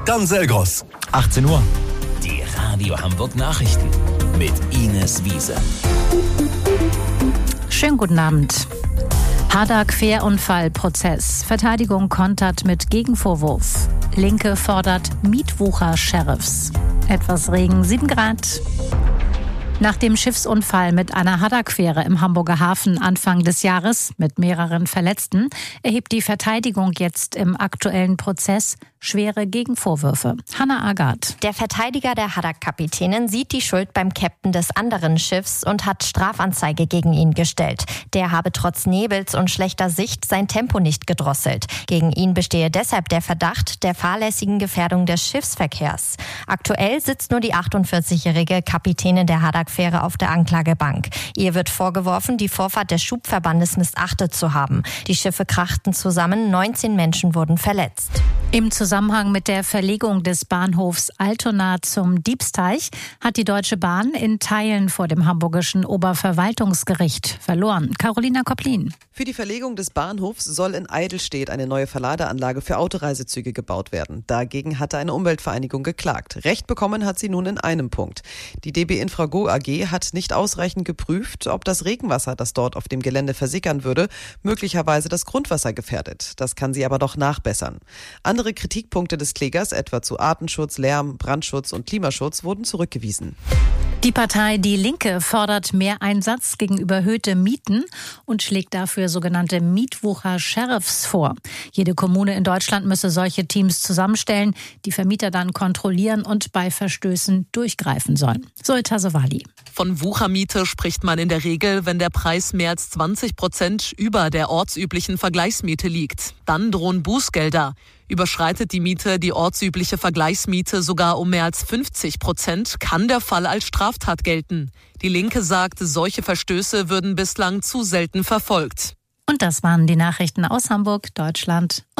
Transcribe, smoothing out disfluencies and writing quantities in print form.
Ganz groß. 18 Uhr. Die Radio Hamburg Nachrichten mit Ines Wiese. Schönen guten Abend. Hader-Querunfall-Prozess. Verteidigung kontert mit Gegenvorwurf. Linke fordert Mietwucher-Sheriffs. Etwas Regen, 7 Grad. Nach dem Schiffsunfall mit einer Hader-Quere im Hamburger Hafen Anfang des Jahres mit mehreren Verletzten erhebt die Verteidigung jetzt im aktuellen Prozess schwere Gegenvorwürfe. Hannah Agathe. Der Verteidiger der Hader-Kapitänin sieht die Schuld beim Captain des anderen Schiffs und hat Strafanzeige gegen ihn gestellt. Der habe trotz Nebels und schlechter Sicht sein Tempo nicht gedrosselt. Gegen ihn bestehe deshalb der Verdacht der fahrlässigen Gefährdung des Schiffsverkehrs. Aktuell sitzt nur die 48-jährige Kapitänin der Hader-Quere auf der Anklagebank. Ihr wird vorgeworfen, die Vorfahrt des Schubverbandes missachtet zu haben. Die Schiffe krachten zusammen, 19 Menschen wurden verletzt. Im Zusammenhang mit der Verlegung des Bahnhofs Altona zum Diebsteich hat die Deutsche Bahn in Teilen vor dem hamburgischen Oberverwaltungsgericht verloren. Carolina Kopplin. Für die Verlegung des Bahnhofs soll in Eidelstedt eine neue Verladeanlage für Autoreisezüge gebaut werden. Dagegen hatte eine Umweltvereinigung geklagt. Recht bekommen hat sie nun in einem Punkt. Die DB Infrago AG hat nicht ausreichend geprüft, ob das Regenwasser, das dort auf dem Gelände versickern würde, möglicherweise das Grundwasser gefährdet. Das kann sie aber doch nachbessern. Andere Kritikpunkte des Klägers, etwa zu Artenschutz, Lärm, Brandschutz und Klimaschutz, wurden zurückgewiesen. Die Partei Die Linke fordert mehr Einsatz gegen überhöhte Mieten und schlägt dafür sogenannte Mietwucher-Sheriffs vor. Jede Kommune in Deutschland müsse solche Teams zusammenstellen, die Vermieter dann kontrollieren und bei Verstößen durchgreifen sollen. Zoe Tassovali. Von Wuchermiete spricht man in der Regel, wenn der Preis mehr als 20% über der ortsüblichen Vergleichsmiete liegt. Dann drohen Bußgelder. Überschreitet die Miete die ortsübliche Vergleichsmiete sogar um mehr als 50%, kann der Fall als Straftat gelten. Die Linke sagt, solche Verstöße würden bislang zu selten verfolgt. Und das waren die Nachrichten aus Hamburg, Deutschland.